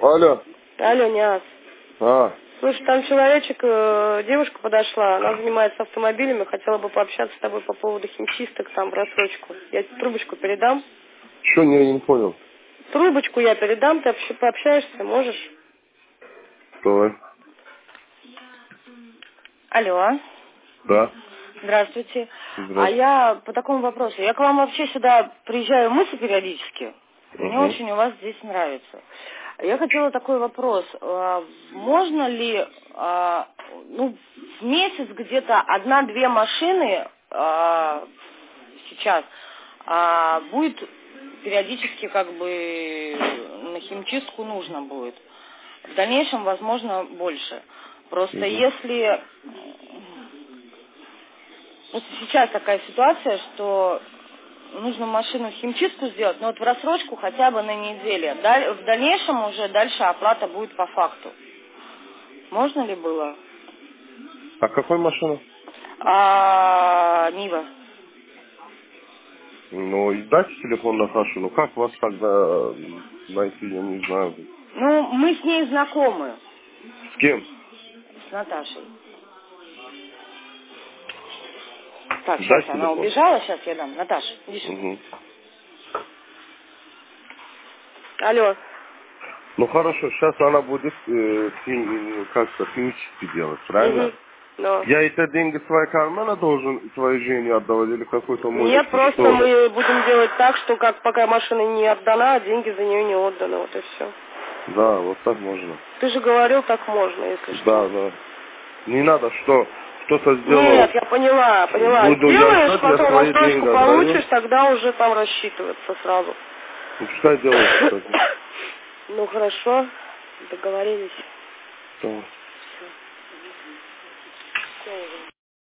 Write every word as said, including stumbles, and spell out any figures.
Алло. Алло, Ниаз. А. Слушай, там человечек, э, девушка подошла, она занимается автомобилями, хотела бы пообщаться с тобой по поводу химчисток там в рассрочку. Я тебе трубочку передам. Что, не, не понял? Трубочку я передам, ты вообще пообщаешься, можешь? Давай. Алло. Да. Здравствуйте. А Здравствуйте. я по такому вопросу. Я к вам вообще сюда приезжаю в мысли периодически. Мне Угу. очень у вас здесь нравится. Я хотела такой вопрос. А, Можно ли, а, ну, в месяц где-то одна-две машины а, сейчас а, будет периодически как бы на химчистку нужно будет. В дальнейшем, возможно, больше. Просто Угу. если... Просто сейчас такая ситуация, что нужно машину химчистку сделать, но вот в рассрочку хотя бы на неделю. Даль- В дальнейшем уже дальше оплата будет по факту. Можно ли было? А какой машина? А, Нива. Ну, и дайте телефон Наташи. Ну, как вас тогда э, найти, я не знаю. Ну, мы с ней знакомы, С кем? с Наташей. Так, сейчас Дай она телефон. убежала, сейчас я дам. Наташа, иди сюда. Угу. Алло. Ну, хорошо, сейчас она будет э, хим- как-то химически делать, Угу. правильно? Да. Я эти деньги своей кармана должен твоей жене отдавать или какой-то мой... Нет, просто Что? мы будем делать так, что как пока машина не отдана, а деньги за нее не отданы. Вот и все. Да, вот так можно. Ты же говорил, так можно, если Да, что. да. Не надо, что кто-то сделал, Нет, я поняла, поняла. буду я Сделаешь, ждать, я потом свои рассрочку деньги отдаю. получишь, тогда уже там рассчитываться сразу. Ну, пускай делают, кстати. Ну хорошо, договорились. Да. Все.